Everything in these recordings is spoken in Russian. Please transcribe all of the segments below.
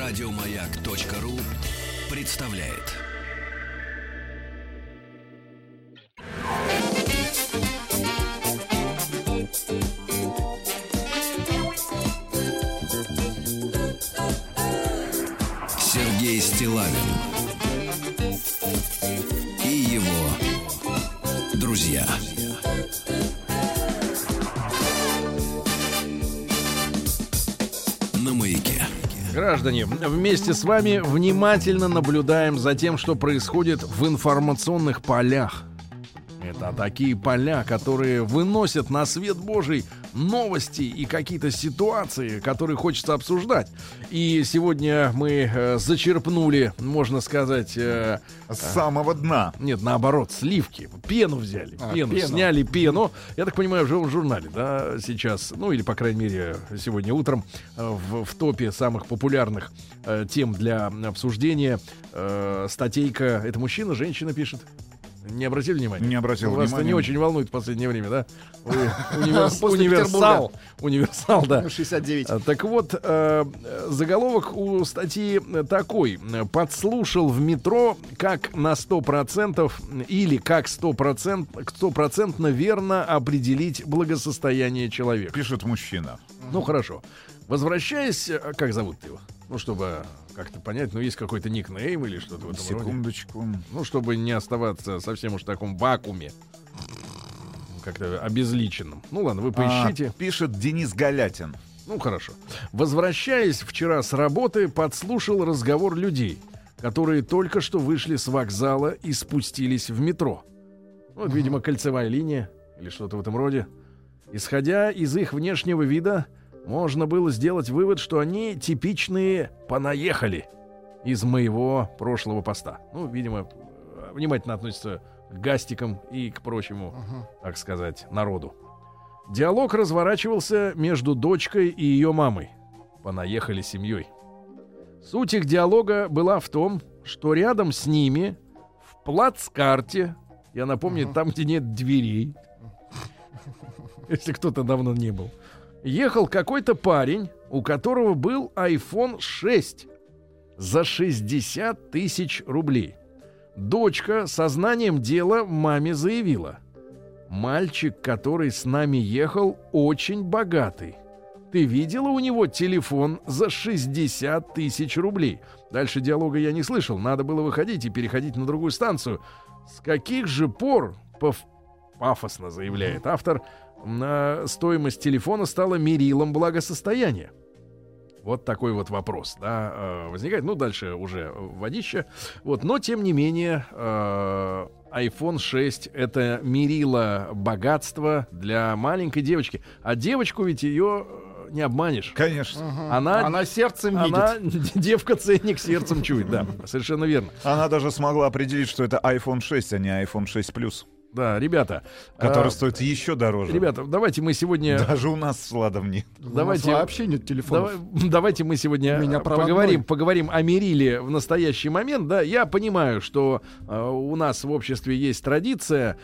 Радиомаяк.ру представляет. Сергей Стиллавин и его друзья. На Маяке. Граждане, вместе с вами внимательно наблюдаем за тем, что происходит в информационных полях. Это такие поля, которые выносят на свет Божий новости и какие-то ситуации, которые хочется обсуждать. И сегодня мы зачерпнули, можно сказать... с самого дна. Нет, наоборот, сливки. Пену взяли. Пену. Сняли пену. Я так понимаю, в журнале, да, сейчас, ну или, по крайней мере, сегодня утром в топе самых популярных тем для обсуждения статейка. Это мужчина, женщина пишет? Не обратили внимания? Не обратил внимания. Вас-то не очень волнует в последнее время, да? Универсал. Универсал, да. 69. Так вот, заголовок у статьи такой. Подслушал в метро, как на 100% или как 100% верно определить благосостояние человека. Пишет мужчина. Ну, хорошо. Возвращаясь, как зовут его? Ну, чтобы как-то понять, ну, есть какой-то никнейм или что-то в этом роде. Секундочку. Ну, чтобы не оставаться совсем уж в таком вакууме. Как-то обезличенном. Ну, ладно, вы поищите. Пишет Денис Галятин. Ну, хорошо. Возвращаясь вчера с работы, подслушал разговор людей, которые только что вышли с вокзала и спустились в метро. Вот, видимо, кольцевая линия или что-то в этом роде. Исходя из их внешнего вида, можно было сделать вывод, что они типичные «понаехали» из моего прошлого поста. Ну, видимо, внимательно относятся к гастикам и к прочему, так сказать, народу. Диалог разворачивался между дочкой и ее мамой. Понаехали семьей. Суть их диалога была в том, что рядом с ними в плацкарте, я напомню, там, где нет дверей, если кто-то давно не был, ехал какой-то парень, у которого был iPhone 6 за 60 тысяч рублей. Дочка сознанием дела маме заявила: мальчик, который с нами ехал, очень богатый. Ты видела у него телефон за 60 тысяч рублей? Дальше диалога я не слышал. Надо было выходить и переходить на другую станцию. С каких же пор, пафосно заявляет автор, стоимость телефона стала мерилом благосостояния? Вот такой вот вопрос, да, возникает. Ну, дальше уже водища. Вот, но, тем не менее, iPhone 6 — это мерило богатства для маленькой девочки. А девочку ведь ее не обманешь. Конечно. Она сердцем видит. Она девка-ценник сердцем чует, да, совершенно верно. Она даже смогла определить, что это iPhone 6, а не iPhone 6 Plus. Да, ребята. Который стоит еще дороже. Ребята, давайте мы сегодня... Даже у нас с Владом нет. Давайте, у нас вообще нет телефонов. Давайте мы сегодня поговорим о мериле в настоящий момент. Да, я понимаю, что у нас в обществе есть традиция,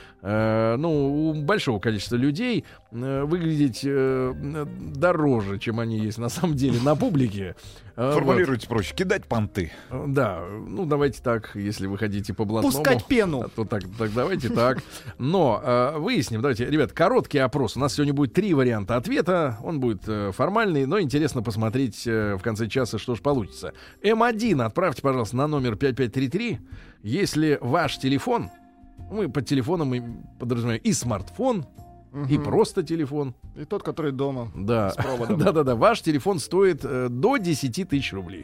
у большого количества людей выглядеть дороже, чем они есть на самом деле на публике. Формулируйте проще, кидать понты. Да, ну давайте так, если вы хотите по блатному. Пускать пену. То так давайте так. Но выясним, давайте, ребят, короткий опрос. У нас сегодня будет 3 варианта ответа. Он будет формальный, но интересно посмотреть в конце часа, что же получится. М1 отправьте, пожалуйста, на номер 5533. Если ваш телефон, мы под телефоном подразумеваем и смартфон, и просто телефон. И тот, который дома. Да. С проводом. Да. Ваш телефон стоит до 10 тысяч рублей.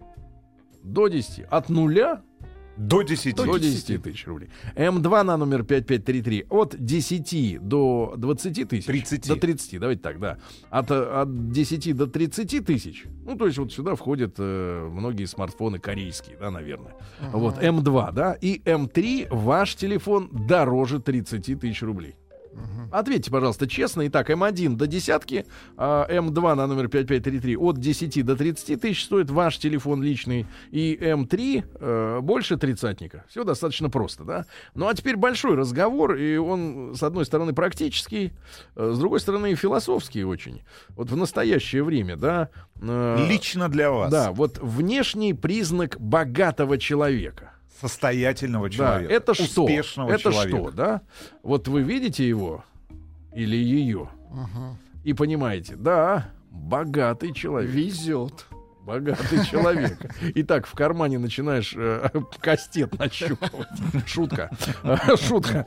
До 10. От нуля до 10. До 10 тысяч рублей. М2 на номер 5533. От 10 до 20 тысяч. 30. До 30, давайте так, да. От 10 до 30 тысяч. Ну, то есть вот сюда входят многие смартфоны корейские, да, наверное. Вот, М2, да. И М3, ваш телефон дороже 30 тысяч рублей. Ответьте, пожалуйста, честно. Итак, М1 до десятки, М2 на номер 5533 от 10 до 30 тысяч стоит ваш телефон личный. И М3 больше тридцатника. Все достаточно просто, да? Ну, а теперь большой разговор, и он, с одной стороны, практический, с другой стороны, философский очень. Вот в настоящее время, да... Лично для вас. Да, вот внешний признак богатого человека. Состоятельного человека. Да, это что? Успешного это человека. что, да? Вот вы видите его или ее и понимаете, да, богатый человек. Везет. Богатый человек. Итак, в кармане начинаешь кастет нащупывать. Шутка. Шутка.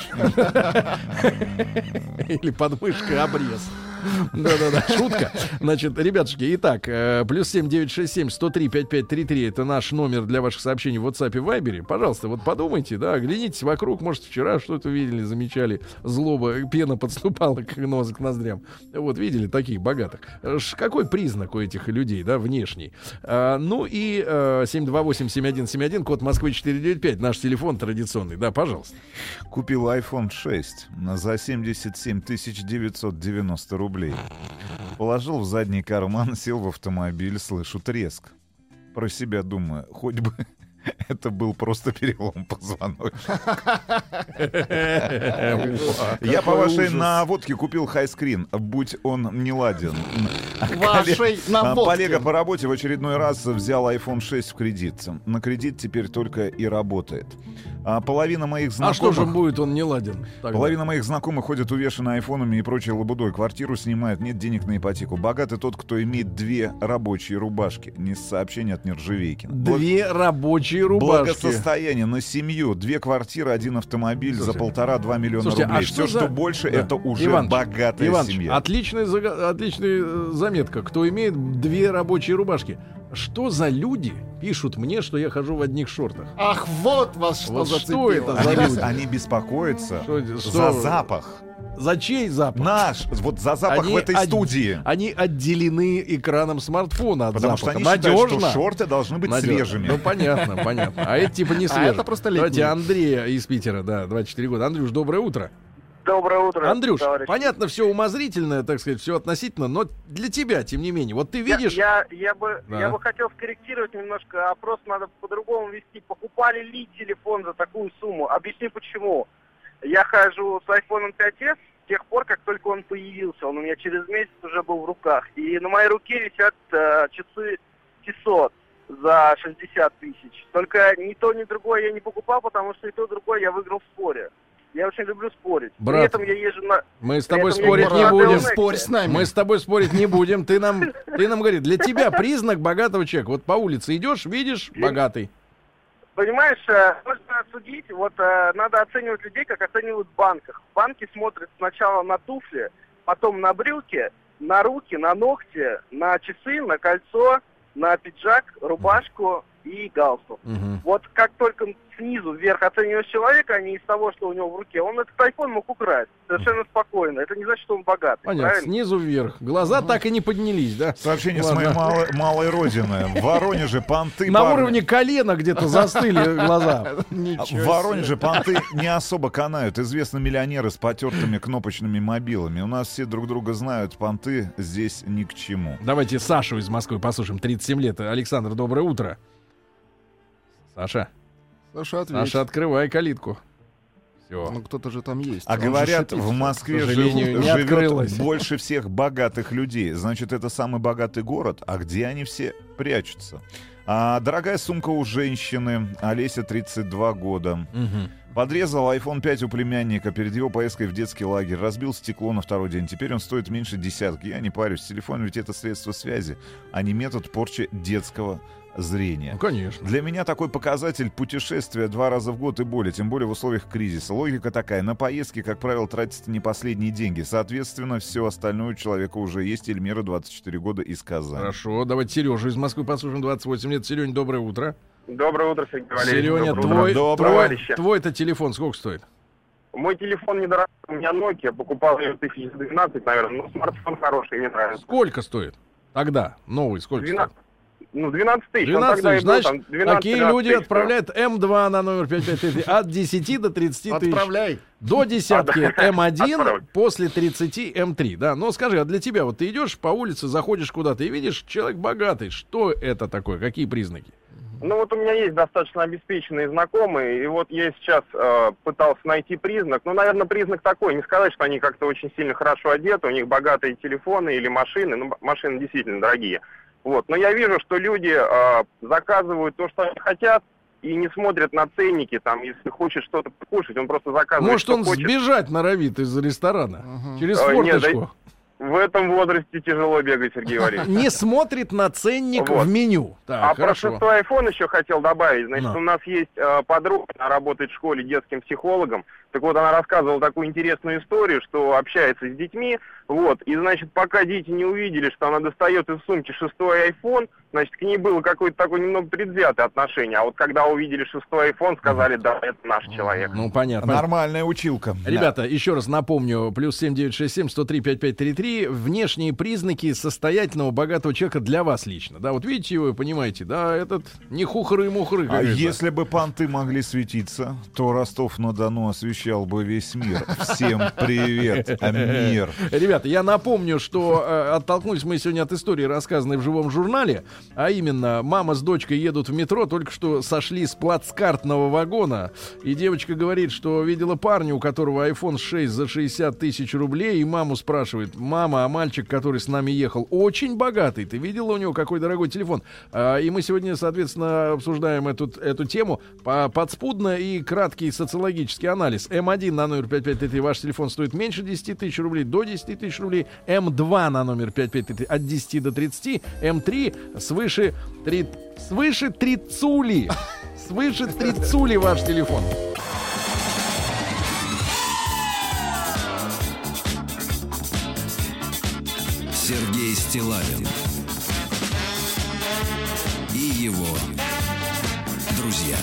Или под мышкой обрез. Да-да-да, шутка. Значит, ребятушки, итак, плюс 7967 103 5533 это наш номер для ваших сообщений в WhatsApp и Viber. Пожалуйста, вот подумайте, да, оглянитесь вокруг, может, вчера что-то видели, замечали, злоба, пена подступала к ноздрям. Вот, видели таких богатых. Какой признак у этих людей, да, внешний? Ну и 728-7171, код Москвы 495, наш телефон традиционный, да, пожалуйста. Купил iPhone 6 за 77 990 рублей. Положил в задний карман, сел в автомобиль, слышу треск. Про себя думаю, хоть бы это был просто перелом позвоночника. Я по вашей наводке купил хайскрин, будь он не ладен. Вашей наводке. Коллега по работе в очередной раз взял iPhone 6 в кредит. На кредит теперь только и работает. Половина моих знакомых... А что же будет, он не ладен? Тогда? Половина моих знакомых ходят увешаны айфонами и прочей лабудой. Квартиру снимают, нет денег на ипотеку. Богатый тот, кто имеет 2 рабочие рубашки. Не сообщение от Нержавейкина. 2 рабочие рубашки. Благосостояние на семью. 2 квартиры, 1 автомобиль. Слушайте, за 1,5-2 миллиона слушайте, рублей. а Все, что что больше, да. это уже Иваныч, богатая Иваныч, семья. отличная заметка. Кто имеет 2 рабочие рубашки. Что за люди пишут мне, что я хожу в одних шортах? Ах, вот вас что Вот зацепило. что это за люди? Они беспокоятся Что- за запах. За чей запах? Наш, вот за запах в этой студии. Они отделены экраном смартфона от Потому что запаха. они считают, Надежно. что шорты должны быть Надежно. свежими. Ну, понятно. А это типа не свежие. это просто Давайте летние. Андрея из Питера, да, 24 года. Андрюш, доброе утро. Доброе утро, Андрюш, товарищи. понятно, все умозрительное, так сказать, все относительно, но для тебя, тем не менее, вот ты видишь... Я Да. бы хотел скорректировать немножко, опрос надо по-другому вести. Покупали ли телефон за такую сумму? Объясню почему. Я хожу с iPhone 5s с тех пор, как только он появился. Он у меня через месяц уже был в руках. И на моей руке висят часы Tissot за 60 тысяч. Только ни то, ни другое я не покупал, потому что и то, и другое я выиграл в споре. Я очень люблю спорить. Брат, При этом я езжу на... Мы с тобой При этом я спорить езжу не на будем. Делнексе. Спорь с нами. Мы с тобой спорить не будем. Ты нам говори, для тебя признак богатого человека. Вот по улице идешь, видишь, богатый. Понимаешь, можно судить, надо оценивать людей, как оценивают в банках. В банке смотрят сначала на туфли, потом на брюки, на руки, на ногти, на часы, на кольцо, на пиджак, рубашку и галстук. Мгм. Вот как только снизу вверх оцениваешь человека, а не из того, что у него в руке, он этот iPhone мог украсть совершенно спокойно. Это не значит, что он богатый. Понятно, Правильно? снизу вверх. Глаза так и не поднялись, да? Сообщение Ладно. с моей малой родины. В Воронеже понты... На парни. уровне колена где-то застыли глаза. В Воронеже понты не особо канают. Известны миллионеры с потертыми кнопочными мобилами. У нас все друг друга знают. Понты здесь ни к чему. Давайте Сашу из Москвы послушаем. 37 лет. Александр, доброе утро. Саша, Саша, открывай калитку. Все. Ну, кто-то же там есть. А Он же говорят, шипит. в Москве К сожалению, не открылось. живет больше всех богатых людей. Значит, это самый богатый город. А где они все прячутся? Дорогая сумка у женщины. Олеся, 32 года. Подрезал iPhone 5 у племянника перед его поездкой в детский лагерь. Разбил стекло на второй день. Теперь он стоит меньше десятки. Я не парюсь. Телефон ведь это средство связи, а не метод порчи детского зрения. Ну, конечно. Для меня такой показатель путешествия 2 раза в год и более, тем более в условиях кризиса. Логика такая: на поездки, как правило, тратятся не последние деньги. Соответственно, все остальное у человека уже есть. Эльмира, 24 года, из Казани. Хорошо, давайте Сережу из Москвы послушаем, 28 лет. Серёнь, доброе утро. Доброе утро, Сергей Валерьевич. Серёня, Доброе утро, товарищи. твой-то телефон сколько стоит? Мой телефон недорогой, у меня Nokia, покупал ее 2012, наверное, но смартфон хороший, мне нравится. Сколько стоит? Тогда, новый, сколько 12. стоит? Ну, 12 тысяч. 12 тысяч. Значит, там 12, такие люди отправляют М2 на номер 5533 от 10 до 30 тысяч. Отправляй. До десятки М1, Отправь. после 30 М3. Да, но скажи, а для тебя, вот ты идешь по улице, заходишь куда-то и видишь, человек богатый. Что это такое? Какие признаки? Ну вот у меня есть достаточно обеспеченные знакомые, и вот я сейчас пытался найти признак. Ну, наверное, признак такой, не сказать, что они как-то очень сильно хорошо одеты, у них богатые телефоны или машины, ну, машины действительно дорогие. Вот, но я вижу, что люди заказывают то, что они хотят, и не смотрят на ценники, там, если хочет что-то покушать, он просто заказывает, Может, что он хочет. сбежать норовит из ресторана через Нет, форточку. В этом возрасте тяжело бегать, Сергей Валерьевич. Не смотрит на ценник Вот. в меню. Так, А хорошо. про шестой iPhone еще хотел добавить. Значит, Ну. у нас есть подруга, она работает в школе детским психологом. Так вот, она рассказывала такую интересную историю, что общается с детьми. Вот, и, значит, пока дети не увидели, что она достает из сумки шестой iPhone, значит, к ней было какое-то такое немного предвзятое отношение. А вот когда увидели шестой iPhone, сказали, да, это наш человек. Ну, понятно. Нормальная училка. Ребята, еще раз напомню, плюс 7967-103-5533, внешние признаки состоятельного, богатого человека для вас лично. Да, вот видите его и понимаете, да, этот не хухры-мухры. А если бы понты могли светиться, то Ростов-на-Дону освещал бы весь мир. Всем привет, мир. Ребята, я напомню, что оттолкнулись мы сегодня от истории, рассказанной в живом журнале, а именно, мама с дочкой едут в метро, только что сошли с плацкартного вагона, и девочка говорит, что видела парня, у которого iPhone 6 за 60 тысяч рублей, и маму спрашивает: мама, а мальчик, который с нами ехал, очень богатый, ты видела у него какой дорогой телефон? И мы сегодня, соответственно, обсуждаем эту тему, подспудно и краткий социологический анализ. М1 на номер 5533, ваш телефон стоит меньше 10 тысяч рублей, до 10 тысяч рублей. М2 на номер 5533 от 10 до 30. М3 свыше 30. Свыше 30 ваш телефон. Сергей Стиллавин и его друзья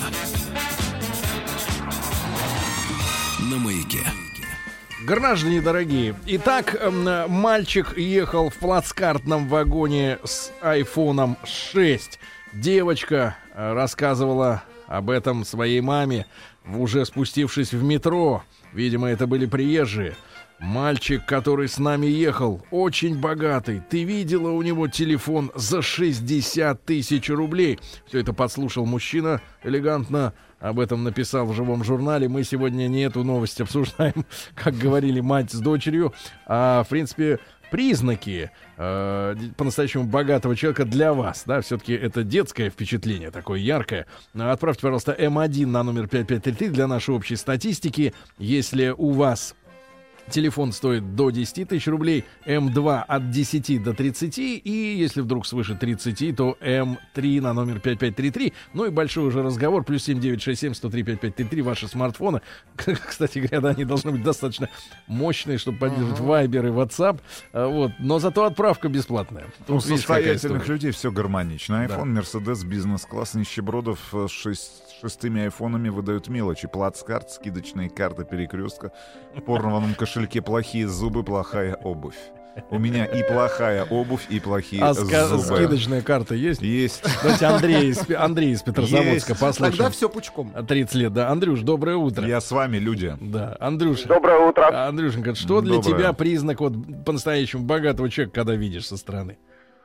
на Маяке. Граждане дорогие, итак, мальчик ехал в плацкартном вагоне с айфоном 6. Девочка рассказывала об этом своей маме, уже спустившись в метро. Видимо, это были приезжие. Мальчик, который с нами ехал, очень богатый. Ты видела у него телефон за 60 тысяч рублей? Все это подслушал мужчина элегантно. Об этом написал в живом журнале. Мы сегодня не эту новость обсуждаем, как говорили мать с дочерью, а, в принципе, признаки по-настоящему богатого человека для вас. Да, все-таки это детское впечатление, такое яркое. Отправьте, пожалуйста, М1 на номер 5533 для нашей общей статистики. Если у вас телефон стоит до 10 тысяч рублей, М2 от 10 до 30, и если вдруг свыше 30, то М3 на номер 5533. Ну и большой уже разговор, плюс 7967-103-5533, ваши смартфоны. Кстати говоря, да, они должны быть достаточно мощные, чтобы поддерживать Viber и WhatsApp. Вот. Но зато отправка бесплатная. У Тут, видишь, какая состоятельных история. людей все гармонично. Да. iPhone, Mercedes, бизнес-класс, нищебродов с шестыми айфонами выдают мелочи. Плацкарт, скидочные карты перекрестка, в порванном кошельке плохие зубы, плохая обувь. У меня и плохая обувь, и плохие зубы. Скидочная карта есть? Есть. Давайте Андрей из Петрозаводска Есть. послушаем. Тогда все пучком. 30 лет, да. Андрюш, доброе утро. Я с вами, люди. Да, Андрюша. Доброе утро. Андрюшенька, что для Доброе. тебя признак вот по-настоящему богатого человека, когда видишь со стороны?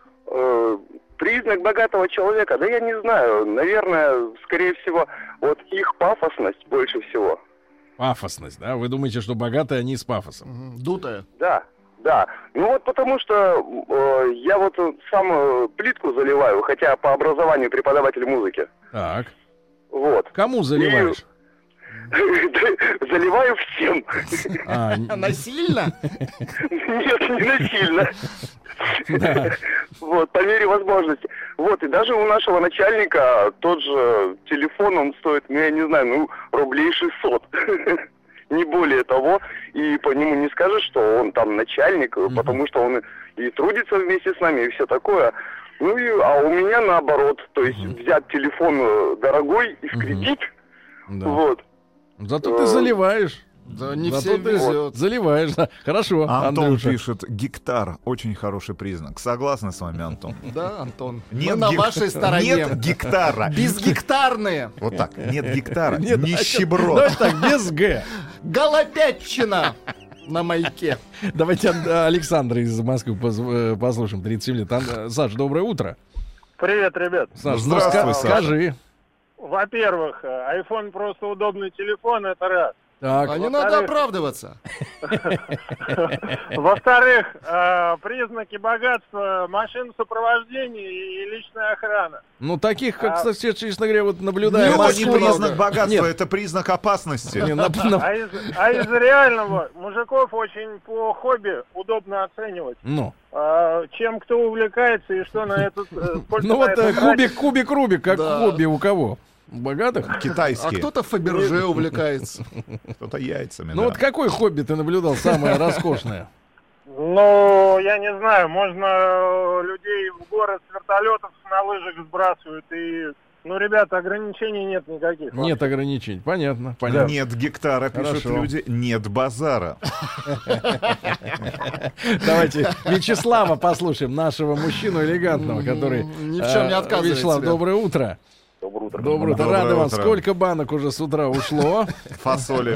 Признак богатого человека, да я не знаю, наверное, скорее всего, вот их пафосность больше всего. Пафосность, да? Вы думаете, что богатые они с пафосом? Дутая. Да, да. Ну вот потому что я вот сам плитку заливаю, хотя по образованию преподаватель музыки. Так. Вот. Кому заливаешь? Заливаю всем. Насильно? Нет, не насильно. Да. Вот, по мере возможности. Вот, и даже у нашего начальника тот же телефон, он стоит, ну, я не знаю, ну, рублей 600. Не более того. И по нему не скажешь, что он там начальник, потому что он и трудится вместе с нами, и все такое. Ну, а у меня наоборот. То есть взять телефон дорогой и в кредит. Да. Вот. Зато ты заливаешь. Да не Зато всем ты везет. заливаешь. Да. Хорошо, Антон Андрюша. пишет, гектар. Очень хороший признак. Согласны с вами, Антон? Да, Антон. Нет Мы на гек- вашей стороне. Нет гектара. Безгектарные. Вот так. Нет гектара. Нет, Нищеброд. давайте так, без Г. Голопятчина на маяке. Давайте Александра из Москвы послушаем, 37 лет. Саш, доброе утро. Привет, ребят. Саш, Здравствуй, Саша. скажи. Во-первых, iPhone просто удобный телефон, это раз. Так, А не надо оправдываться. Во-вторых, признаки богатства, машин сопровождения и личная охрана. ну таких, как, кстати, честно говоря, вот наблюдаю. Это не много. признак богатства, Нет. это признак опасности. Не, на- А из реального мужиков очень по хобби удобно оценивать. Ну, Чем кто увлекается и что на этот... сколько ну на вот это тратит. кубик, как Да. хобби у кого? У богатых? А Китайские. кто-то Фаберже увлекается. Кто-то яйцами. Ну да. вот какой хобби ты наблюдал самое роскошное? Ну, я не знаю, можно людей в город с вертолетов на лыжах сбрасывают и... Ну, ребята, ограничений нет никаких. Нет ограничений. Понятно, понятно. Нет гектара, пишут Хорошо. люди, нет базара. Давайте Вячеслава послушаем, нашего мужчину элегантного, который... Ни в чем не отказывает Вячеслав, себе. доброе утро. Доброе утро. Доброе утро. Доброе Рады вам. утро. Сколько банок уже с утра ушло? Фасоли.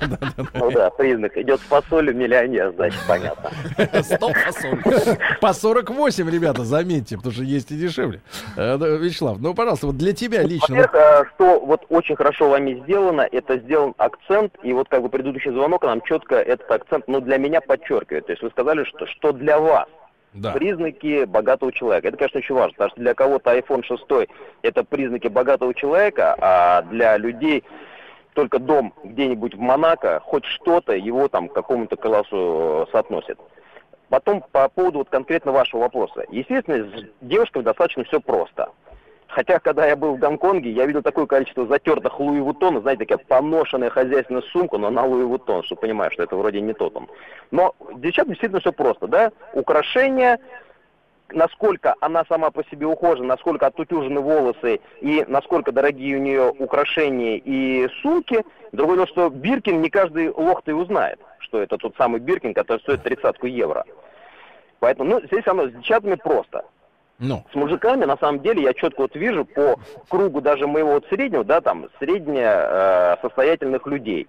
Ну да, признак. Идет с фасолью миллионер, значит, понятно. Стоп, фасоль. По 48, ребята, заметьте, потому что есть и дешевле. Да, Вячеслав, ну, пожалуйста, вот для тебя лично... Во-первых, что вот очень хорошо вами сделано, это сделан акцент, и вот как бы предыдущий звонок нам четко этот акцент, ну, для меня подчеркивает. То есть вы сказали, что для вас Да. признаки богатого человека. Это, конечно, очень важно, потому что для кого-то iPhone 6 это признаки богатого человека, а для людей только дом где-нибудь в Монако, хоть что-то его там к какому-то классу соотносит. Потом по поводу вот конкретно вашего вопроса. Естественно, с девушками достаточно все просто. Хотя, когда я был в Гонконге, я видел такое количество затертых Луи Вуттон, знаете, такая поношенная хозяйственная сумка, но она Луи Вуттон, что понимаешь, что это вроде не тот он. Но девчатам действительно все просто, да? Украшения, насколько она сама по себе ухожена, насколько отутюжены волосы и насколько дорогие у нее украшения и сумки. Другое дело, что Биркин не каждый лох-то и узнает, что это тот самый Биркин, который стоит 30 евро. Поэтому, ну, здесь оно с девчатами просто. Ну, С мужиками, на самом деле, я четко вот вижу по кругу даже моего вот среднего, да, там, состоятельных людей.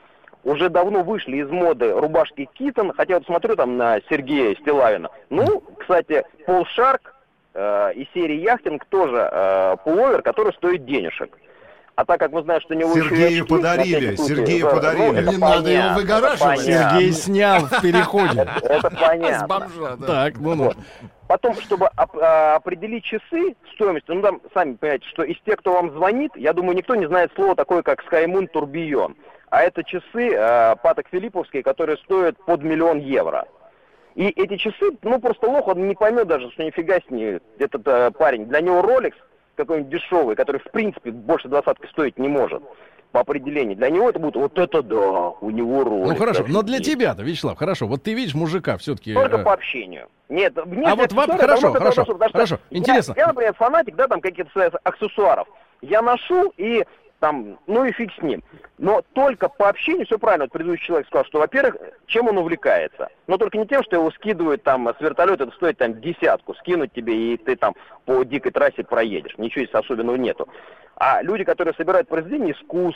Уже давно вышли из моды рубашки Китон, хотя вот смотрю там на Сергея Стилавина. Ну, кстати, Пол Шарк из серии Яхтинг тоже пуловер, который стоит денежек. А так как мы знаем, что у него Сергею еще и очки, подарили, на всякий случай, Сергею да, подарили. ну, это Не надо его понятно, выгораживать. это понятно. Сергей снял в переходе. Это С понятно. бомжа, да. Так, ну. Вот. Потом, чтобы определить часы стоимостью, ну там, сами понимаете, что из тех, кто вам звонит, я думаю, никто не знает слово такое, как SkyMoon Tourbillon. А это часы Патек Филипповские, которые стоят под 1 000 000 евро. И эти часы, ну просто лох, он не поймет даже, что нифига с ней этот парень. Для него Rolex какой-нибудь дешевый, который в принципе больше 20-ки стоить не может. По определению. Для него это будет вот это да, у него Rolex. Ну хорошо, но для офигеть. тебя-то, Вячеслав, хорошо, вот ты видишь мужика все-таки. Только по общению. Нет, мне А вот вам хорошо, хорошо, интересно. Я, например, фанатик, да, там каких-то аксессуаров. Я ношу и там, ну и фиг с ним. Но только по общению, все правильно, вот предыдущий человек сказал, что, во-первых, чем он увлекается. Но только не тем, что его скидывают там с вертолета, это стоит там 10, скинуть тебе, и ты там по дикой трассе проедешь. Ничего здесь особенного нету. А люди, которые собирают произведения искусств,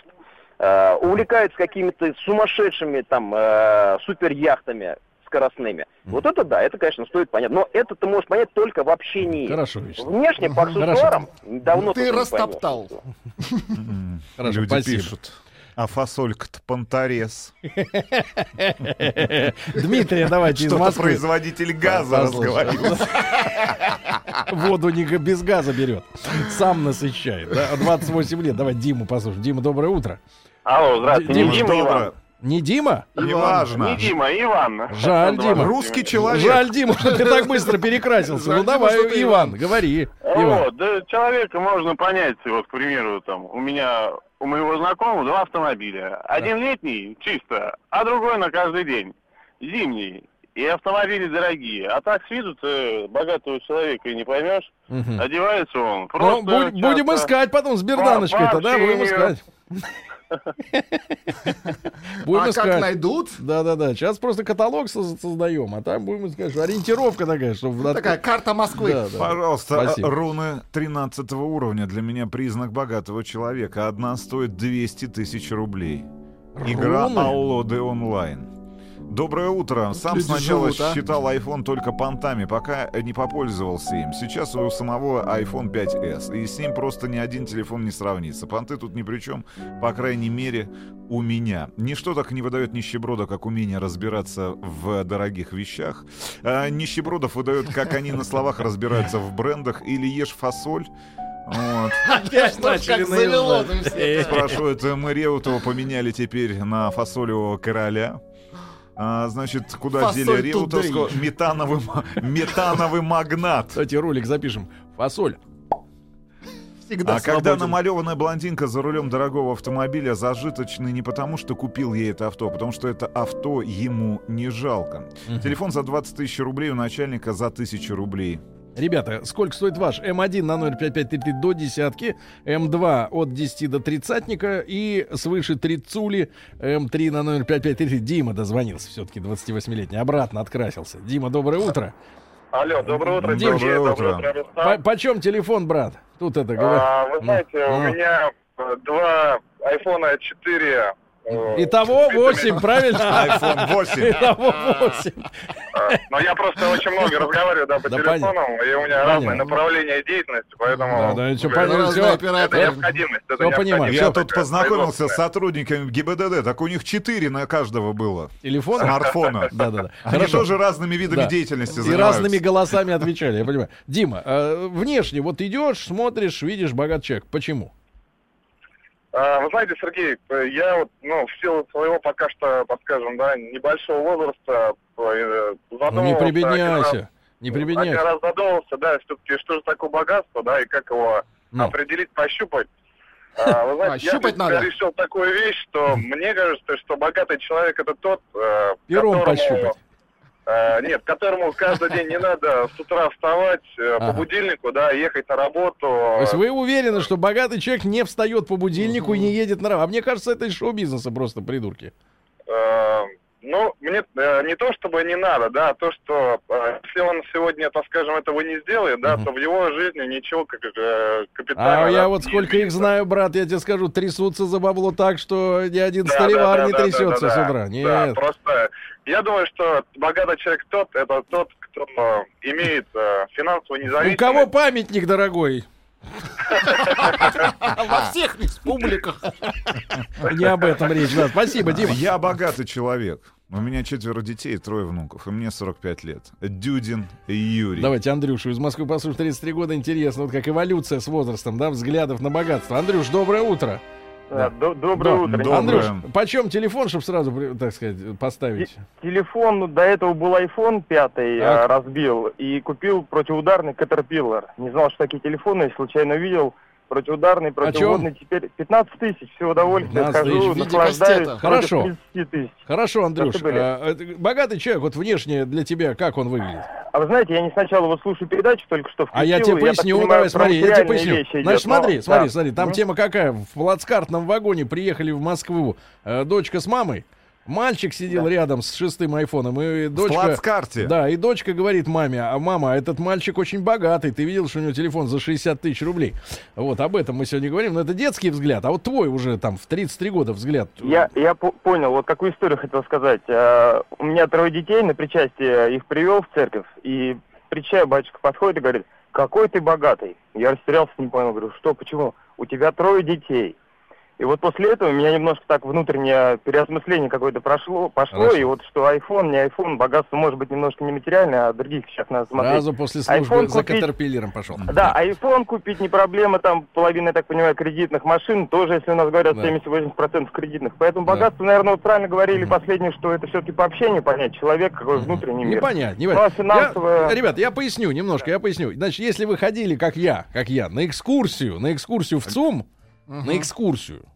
увлекаются какими-то сумасшедшими там суперяхтами скоростными. Вот это да, это, конечно, стоит понять. Но это ты можешь понять только в общении. Хорошо, Вячеслав. Внешне, по аксессуарам, давно Ты не растоптал. поймешь. Хорошо, Люди спасибо. пишут. А фасолька-то понторез. Дмитрий, давайте из Что-то Москвы. производитель газа Послушай. разговорился. Воду без газа берет. Сам насыщает. Да? 28 лет. Давай Диму послушаем. Дима, доброе утро. Алло, здравствуйте. Дима, Не Дима, Иван. Доброе. Не Дима? Неважно. Не Дима, Иван. Жаль, Дима. Русский человек. Жаль, Дима, что ты так быстро перекрасился. Ну Жаль, Дима, давай, что ты Иван, говори. Иван. Вот, да, человека можно понять, вот, к примеру, там, у моего знакомого 2 автомобиля. Один летний, чисто, а другой на каждый день, зимний. И автомобили дорогие. А так с виду-то богатого человека и не поймешь. Мгм. Одевается он Ну, просто будем часто искать потом с берданочкой-то, да, будем общению. искать. Будем А искать. как найдут? Да. Сейчас просто каталог создаем, а там будем искать, что ориентировка такая, чтобы... Такая карта Москвы. Да. Пожалуйста, Спасибо. руны 13 уровня для меня признак богатого человека. Одна стоит 200 тысяч рублей. Игра Руны? Аллоды онлайн. Доброе утро. Сам Люди сначала живут, а? считал iPhone только понтами, пока не попользовался им. Сейчас у самого iPhone 5s, и с ним просто ни один телефон не сравнится. Понты тут ни при чем, по крайней мере, у меня. Ничто так не выдает нищеброда, как умение разбираться в дорогих вещах. Нищебродов выдает, как они на словах разбираются в брендах, или ешь фасоль. Вот. Опять начали как завело. наезжать. ну, все. Спрашивают, мы Реутова поменяли теперь на фасолевого короля. Значит, куда Фасоль дели Реутовского? today. Метановый магнат. Давайте ролик запишем. Фасоль. Всегда Когда свободен. намалеванная блондинка за рулем дорогого автомобиля зажиточный не потому, что купил ей это авто, а потому что это авто ему не жалко. Телефон за 20 тысяч рублей, у начальника за 1000 рублей. Ребята, сколько стоит ваш М1 на 05533 до десятки, М2 от 10 до тридцатника и свыше тридцули, М3 на 05533. Дима дозвонился, все-таки 28-летний, обратно открасился. Дима, доброе утро. Алло, доброе утро, Дима, Сергей, доброе доброе утро. утро, Рустам. Почем телефон, брат? Тут это говорит. Вы знаете, у меня два iPhone 4. Итого 8, правильно? iPhone 8. Итого 8. Но я просто очень много разговариваю, да, по Да, телефонам, и у меня разные Понятно. направления деятельности, поэтому... Да, всё Блин, понятно. Разные всё. Это операторы. необходимость. это Всё понимаю. необходимость. Я тут Это познакомился с производственное. сотрудниками ГИБДД, так у них 4 на каждого было Телефон? смартфона. Да. Они Хорошо. тоже разными видами Да. деятельности И занимаются. разными голосами отвечали, я понимаю. Дима, внешне вот идешь, смотришь, видишь богатый человек. Почему? Вы знаете, Сергей, я вот, в силу своего пока что, подскажем, да, небольшого возраста задумывался... Ну, не прибедняйся. Не Один прибедняйся. раз задумался, да, все-таки, что же такое богатство, да, и как его Ну. определить, пощупать. Вы знаете, я Щупать для себя надо. решил такую вещь, что мне кажется, что богатый человек это тот, Пером которому- пощупать. Нет, которому каждый день не надо с утра вставать по Ага. будильнику, да, ехать на работу. То есть вы уверены, что богатый человек не встает по будильнику и не едет на работу? А мне кажется, это из шоу-бизнеса просто придурки. Мне не то, чтобы не надо, да, а то, что если он сегодня, так скажем, этого не сделает, да, то в его жизни ничего капитального... А я да, вот не сколько их изменится. знаю, брат, я тебе скажу, трясутся за бабло так, что ни один Да, столевар не да, трясется да, с утра. Да, Нет. просто я думаю, что богатый человек это тот, кто имеет финансовую У независимость. кого памятник, дорогой? Во всех республиках. Не об этом речь, да. Спасибо, Дима. Я богатый человек. У меня 4 детей и 3 внуков, и мне 45 лет. Дюдин Юрий. Давайте Андрюшу из Москвы послушаем. 33 года. Интересно, вот как эволюция с возрастом, да, взглядов на богатство. Андрюш, доброе утро. Доброе утро. Доброе. Андрюш, почем телефон, чтобы сразу, так сказать, поставить? Телефон, до этого был iPhone 5, Так. разбил, и купил противоударный Caterpillar. Не знал, что такие телефоны, случайно увидел. Противоударный, противоводный, теперь 15 тысяч, все удовольствие, 15 тысяч. хожу, В виде наслаждаюсь. кастета. Хорошо. Против 30 тысяч. Хорошо, Андрюш, Как ты были? богатый человек, вот внешне для тебя, как он выглядит? А вы знаете, я не сначала вот слушаю передачу, только что включил. А я тебе так поясню, понимаю, давай, про смотри, я тебе материальные поясню. вещи идет, Значит, смотри, но- смотри, там Мгм. тема какая. В плацкартном вагоне приехали в Москву дочка с мамой, мальчик сидел рядом с 6-м айфоном, и В дочка... плацкарте. Да, и дочка говорит маме: а мама, этот мальчик очень богатый, ты видел, что у него телефон за 60 тысяч рублей. Вот, об этом мы сегодня говорим, но это детский взгляд, а вот твой уже там в 33 года взгляд. Я понял, вот какую историю хотел сказать. У меня 3 детей, на причастие их привел в церковь, и причая батюшка подходит и говорит: какой ты богатый. Я растерялся, не понял, говорю: что, почему? У тебя 3 детей. И вот после этого у меня немножко так внутреннее переосмысление какое-то пошло, Хорошо. и вот что iPhone, не iPhone, богатство может быть немножко не материальное, а других вещах надо смотреть. Сразу после службы iPhone за купить- Caterpillar'ом пошел. Да, iPhone купить не проблема, там половина, я так понимаю, кредитных машин, тоже, если у нас говорят, Да. 70-80% кредитных. Поэтому Да. богатство, наверное, вот правильно говорили последнее, что это все-таки по общению понять человек, какой внутренний Не мир. понять, не Ну, понять. а финансовое- Ребят, я поясню немножко, я поясню. Значит, если вы ходили, как я, на экскурсию в ЦУМ, на экскурсию,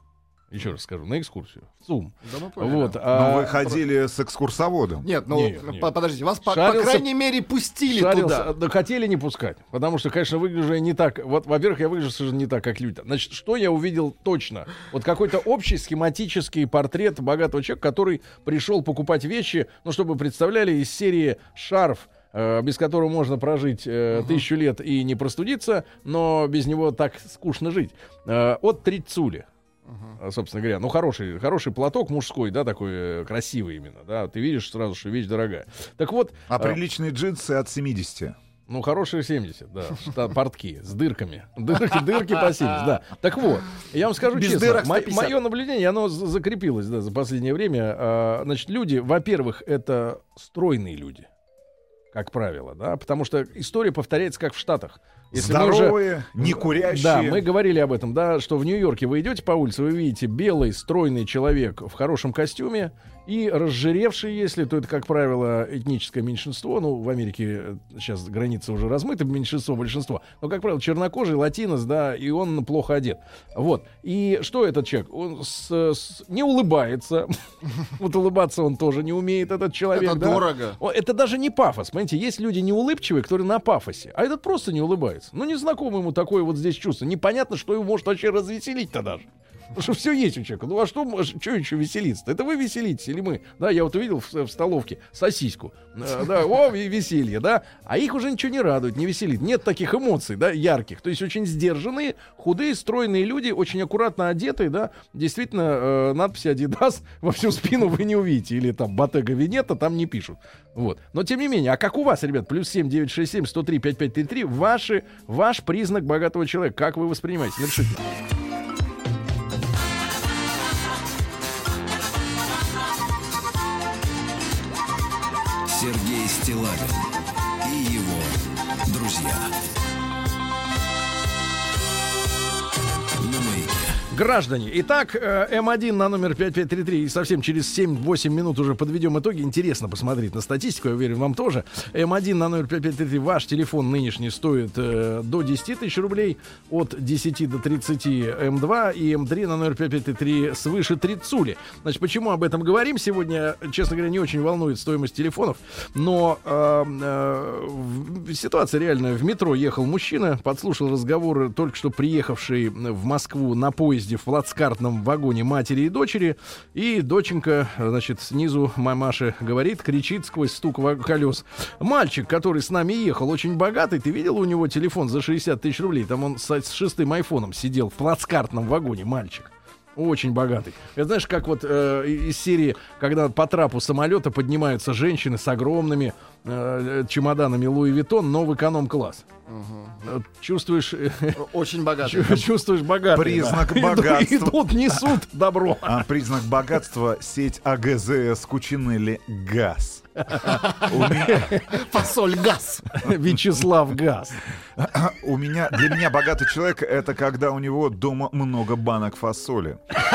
Еще раз скажу, на экскурсию. В ЦУМ. Да мы поняли. Вот, Но вы ходили с экскурсоводом. Нет, ну, Не. подождите, вас, по Шарился- крайней мере, пустили туда. Да хотели не пускать. Потому что, конечно, выгляжу я не так. Вот, во-первых, я выгляжу совершенно не так, как люди. Значит, что я увидел точно? Вот какой-то общий схематический портрет богатого человека, который пришел покупать вещи, ну, чтобы представляли, из серии «Шарф», без которого можно прожить 1000 лет и не простудиться, но без него так скучно жить. От Трицули. Собственно говоря, ну, хороший платок мужской, да, такой красивый именно, да, ты видишь сразу, что вещь дорогая. Так вот... А приличные джинсы от 70. Ну, хорошие 70, да, портки с дырками. Дырки по 70, да. Так вот, я вам скажу Без честно, дырок 150. мое наблюдение, оно закрепилось, да, за последнее время. Значит, люди, во-первых, это стройные люди, как правило, да, потому что история повторяется, как в Штатах. Если мы уже- Здоровые, не курящие. Да, мы говорили об этом, да, что в Нью-Йорке вы идете по улице, вы видите белый, стройный человек в хорошем костюме и разжиревший, если, то это, как правило, этническое меньшинство. Ну, в Америке сейчас граница уже размыта, меньшинство, большинство. Но, как правило, чернокожий, латинос, да, и он плохо одет. Вот. И что этот человек? Он не улыбается. Вот улыбаться он тоже не умеет, этот человек. Это да. дорого. Это даже не пафос. Понимаете, есть люди неулыбчивые, которые на пафосе, а этот просто не улыбается. Ну, не знакомо ему такое вот здесь чувство. Непонятно, что его может вообще развеселить-то даже. Потому что все есть у человека. Ну, а что еще веселиться-то? Это вы веселитесь или мы? Да, я вот увидел в столовке сосиску. Да, о, веселье, да. А их уже ничего не радует, не веселит. Нет таких эмоций, да, ярких. То есть очень сдержанные, худые, стройные люди, очень аккуратно одетые, да. Действительно, надписи Adidas во всю спину вы не увидите. Или там Bottega Veneta там не пишут. Вот. Но тем не менее, а как у вас, ребят, +7 967 103 5533, ваш признак богатого человека, как вы воспринимаете? Напишите. Сергей Стиллавин и его друзья. На маяке. Граждане, итак, М1 на номер 5533, и совсем через 7-8 минут уже подведем итоги. Интересно посмотреть на статистику, я уверен, вам тоже. М1 на номер 5533, ваш телефон нынешний стоит до 10 тысяч рублей, от 10 до 30 М2, и М3 на номер 5533 свыше Трицули. Значит, почему об этом говорим? Сегодня, честно говоря, не очень волнует стоимость телефонов, но ситуация реальная. В метро ехал мужчина, подслушал разговоры только что приехавший в Москву на поезде в плацкартном вагоне матери и дочери, и доченька, значит, снизу мамаша говорит, кричит сквозь стук колес: мальчик, который с нами ехал, очень богатый, ты видел у него телефон за 60 тысяч рублей? Там он с 6-м айфоном сидел в плацкартном вагоне, мальчик. Очень богатый. Это знаешь, как вот из серии, когда по трапу самолета поднимаются женщины с огромными чемоданами Луи Виттон, но в эконом-класс. Чувствуешь... Очень богатый. Чувствуешь богатый. Признак да. богатства. Идут, несут добро. А признак богатства — сеть АГЗС Кучинелли ГАЗ. Фасоль газ. Вячеслав Газ. Для меня богатый человек — это когда у него дома много банок фасоли.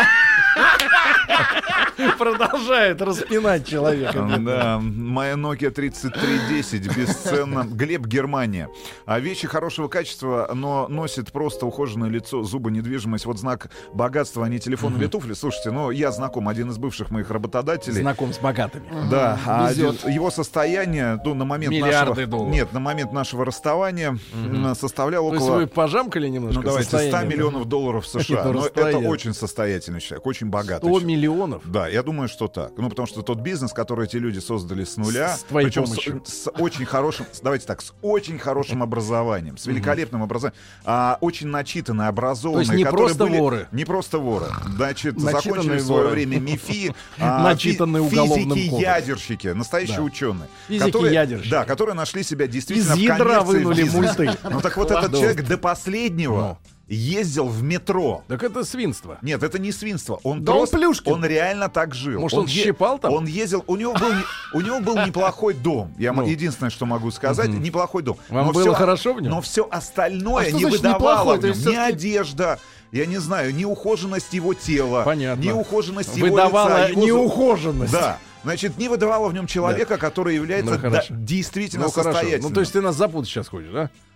Продолжает распинать человека. Да, моя Nokia 3310 бесценна. Глеб, Германия. А вещи хорошего качества, но носит просто ухоженное лицо, зубы, недвижимость. Вот знак богатства, а не телефон или туфли. Слушайте, ну, я знаком, один из бывших моих работодателей. Знаком с богатыми. Да, а Везет. его состояние, ну, на момент Миллиарды долларов. Нет, на момент нашего расставания составляло То есть около... вы пожамкали немножко? Ну, давайте, 100 состояние? миллионов долларов США. Это Но это расстояние. очень состоятельный человек, очень богатый 100 человек. миллионов? Да, я думаю, что так. Ну, потому что тот бизнес, который эти люди создали с нуля, С твоей причем помощью. с очень хорошим, давайте так, с очень хорошим образованием, с великолепным образованием, очень начитанные, образованные. То есть не которые просто были, воры. Не просто воры. Значит, Начитанные закончили в свое воры. время МИФИ, Начитанные уголовным физики-ядерщики, настоящие Да. ученые. Физики-ядерщики. Да, которые нашли себя действительно Из в ядра коммерции, в вынули бизнесе. мульты. Ну так вот этот Да. человек до последнего ездил в метро. Так это свинство. Нет, это не свинство. Он Да он просто, Плюшкин. он реально так жил. Может, он щипал там? Он ездил, у него был неплохой дом. Я Ну. единственное, что могу сказать, неплохой дом. Вам Но было всё- хорошо в нем? Но все остальное А что не значит выдавало неплохой? в То нем. есть Ни всё-таки- одежда, я не знаю, ни ухоженность его тела, Понятно. ни ухоженность его Выдавала лица. его неухоженность. Да. Значит, не выдавало в нем человека, который является Ну, хорошо. действительно Ну, хорошо. состоятельным. Ну, то есть ты нас запутать сейчас хочешь, да?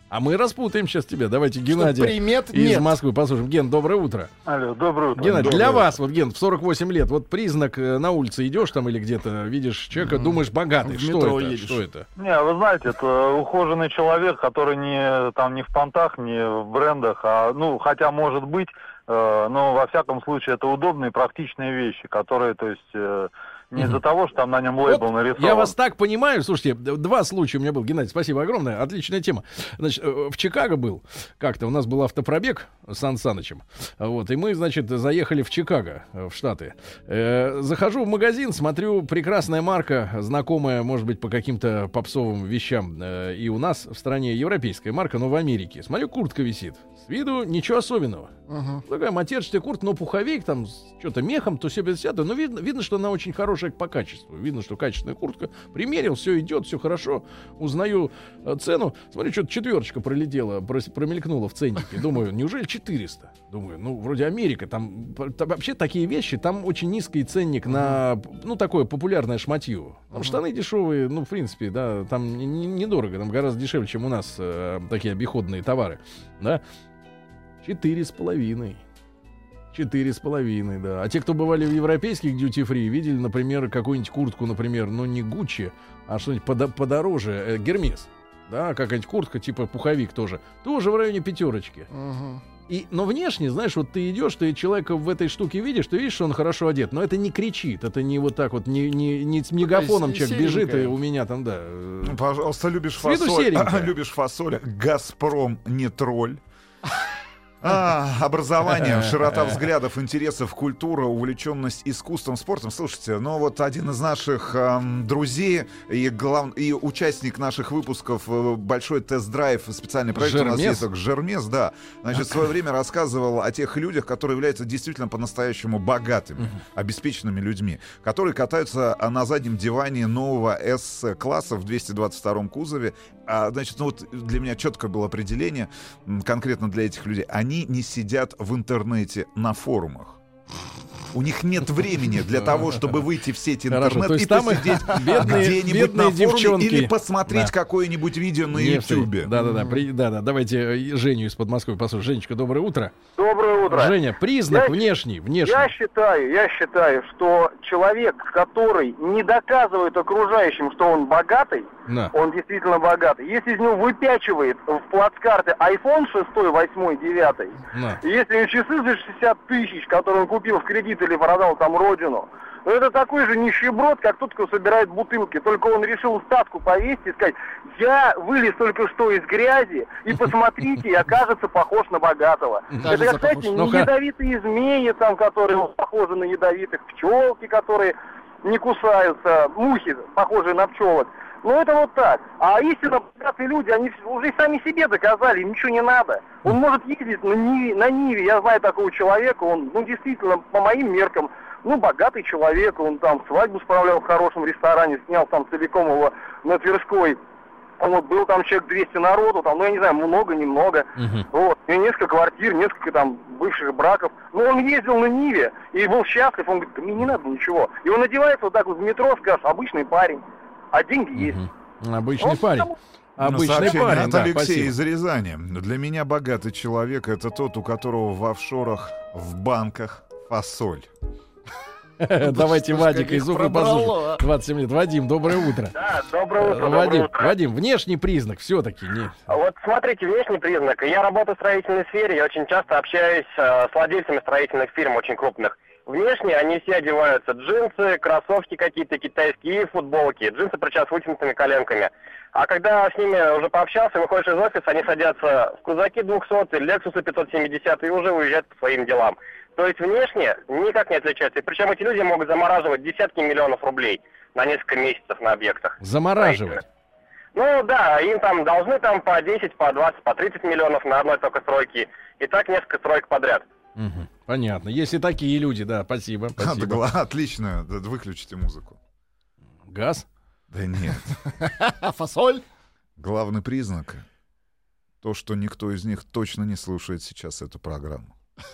А мы распутаем сейчас тебя. Давайте Геннадия примет из нет. Москвы послушаем. Ген, доброе утро. Алло, доброе утро. Геннадий, для вас, вот, Ген, в 48 лет, вот признак на улице идешь там или где-то видишь человека, думаешь, богатый. В Что метро это? едешь. Что это? Не, вы знаете, это ухоженный человек, который не в понтах, не в брендах, хотя может быть, но во всяком случае это удобные практичные вещи, которые, то есть, не из-за того, что там на нем лейбл нарисован. Я вас так понимаю. Слушайте, два случая у меня был. Геннадий, спасибо огромное. Отличная тема. Значит, в Чикаго был как-то. У нас был автопробег с Сан Санычем. Вот, и мы, значит, заехали в Чикаго, в Штаты. Захожу в магазин, смотрю, прекрасная марка, знакомая, может быть, по каким-то попсовым вещам. И у нас в стране европейская марка, но в Америке. Смотрю, куртка висит. С виду ничего особенного. Такая матерчатая куртка, но пуховик, там, что-то мехом, то все 50. Но видно, что она очень хорошая по качеству. Видно, что качественная куртка. Примерил, все идет, все хорошо. Узнаю цену. Смотрю, что-то 4 пролетела, промелькнула в ценнике. Думаю, неужели 400? Думаю, вроде Америка. Там вообще такие вещи, там очень низкий ценник на, такое популярное шматье. Там штаны дешевые, в принципе, да, там недорого. Там гораздо дешевле, чем у нас такие обиходные товары. Да? 4,5. 4,5, да. А те, кто бывали в европейских дьюти-фри, видели, например, какую-нибудь куртку, например, не Гуччи, а что-нибудь подороже, Гермес. Да, какая-нибудь куртка, типа пуховик тоже. Тоже в районе 5. Но внешне, знаешь, вот ты идешь, ты человека в этой штуке видишь, ты видишь, что он хорошо одет, но это не кричит, это не вот так вот, не с мегафоном человек бежит, и у меня там, да. Пожалуйста, любишь фасоль, Газпром не тролль. Образование, широта взглядов, интересов, культура, увлеченность искусством, спортом. Слушайте, вот один из наших друзей и участник наших выпусков, большой тест-драйв, специальный проект у нас есть, Жермес, да. Значит, в свое время рассказывал о тех людях, которые являются действительно по-настоящему богатыми, обеспеченными людьми, которые катаются на заднем диване нового С-класса в 222-м кузове. Значит, для меня четкое было определение конкретно для этих людей. Они не сидят в интернете на форумах. У них нет времени для того, чтобы выйти в сеть интернет и посидеть где-нибудь на форуме или посмотреть какое-нибудь видео на Ютубе. Да. Давайте Женю из Подмосковья послушаем. Женечка, доброе утро. Доброе утро. Женя, признак внешний. Я считаю, что человек, который не доказывает окружающим, что он богатый, он действительно богатый. Если из него выпячивает в плацкарте iPhone 6, 8, 9, если у него часы за 60 тысяч, которые он купил в кредит или продал там родину, это такой же нищеброд, как тот, кто собирает бутылки. Только он решил статку повесить и сказать: я вылез только что из грязи, и посмотрите, я, кажется, похож на богатого. Это, кстати, не ядовитые змеи, там, которые похожи на ядовитых, пчелки, которые не кусаются, мухи, похожие на пчелок. Это вот так. А истинно богатые люди, они уже сами себе доказали, им ничего не надо. Он может ездить на Ниве, я знаю такого человека, он, действительно, по моим меркам, богатый человек, он там свадьбу справлял в хорошем ресторане, снял там целиком его на Тверской. Был там человек 200 народу, там, я не знаю, много-немного. У него несколько квартир, несколько там бывших браков. Он ездил на Ниве и был счастлив, он говорит: мне не надо ничего. И он одевается вот так вот в метро, скажешь: обычный парень. А деньги есть. Обычный парень. Обычный парень, от Алексея из Рязани. Для меня богатый человек — это тот, у которого в офшорах, в банках фасоль. Давайте Вадика из Уфы послушаем. 27 лет. Вадим, доброе утро. Да, доброе утро. Вадим, внешний признак все-таки. Вот смотрите, внешний признак. Я работаю в строительной сфере, я очень часто общаюсь с владельцами строительных фирм очень крупных. Внешне они все одеваются: джинсы, кроссовки какие-то китайские и футболки. Джинсы причем с вытянутыми коленками. А когда с ними уже пообщался, выходишь из офиса, они садятся в Кузаки 200, Лексусы 570 и уже уезжают по своим делам. То есть внешне никак не отличается. И причем эти люди могут замораживать десятки миллионов рублей на несколько месяцев на объектах. Замораживать? Да, им там должны по 10, по 20, по 30 миллионов на одной только стройке. И так несколько строек подряд. Понятно. Есть и такие люди, да, спасибо. Отлично, выключите музыку. Газ? Да нет. Фасоль? Главный признак — то, что никто из них точно не слушает сейчас эту программу.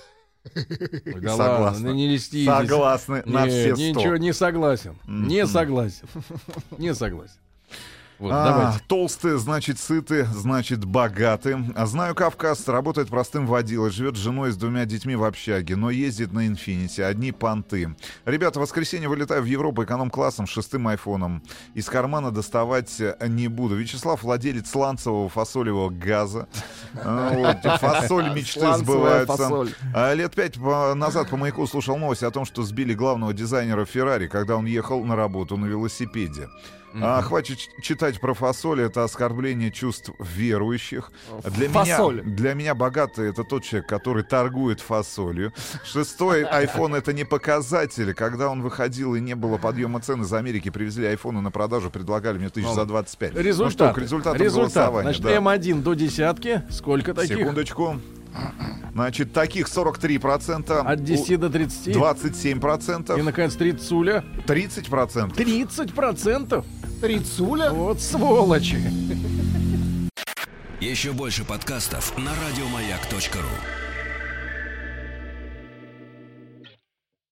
Да ладно, не льститесь. Согласны на все 100. Ничего, не согласен. Не согласен. Вот, давайте. Толстые, значит, сыты, значит, богаты. Знаю кавказца, работает простым водилой, живет с женой и с 2 детьми в общаге, но ездит на «Инфинити». Одни понты. Ребята, в воскресенье вылетаю в Европу эконом-классом с 6-м айфоном. Из кармана доставать не буду. Вячеслав, владелец сланцевого фасолевого газа. Фасоль мечты сбываются. Лет 5 назад по Маяку слушал новость о том, что сбили главного дизайнера Феррари, когда он ехал на работу на велосипеде. Хватит читать про фасоль, это оскорбление чувств верующих. Для меня богатый — это тот человек, который торгует фасолью. 6-й iPhone — это не показатель. Когда он выходил и не было подъема цен из Америки, привезли айфоны на продажу, предлагали мне 1000 за 25. Результат. К результатам голосования. Значит, М1 до десятки. Сколько таких? Секундочку. Значит, таких 43%. От 10 до 30. 27%. И, наконец, трицуля. 30%. 30%? Трицуля? Вот сволочи. Еще больше подкастов на радиомаяк.ру.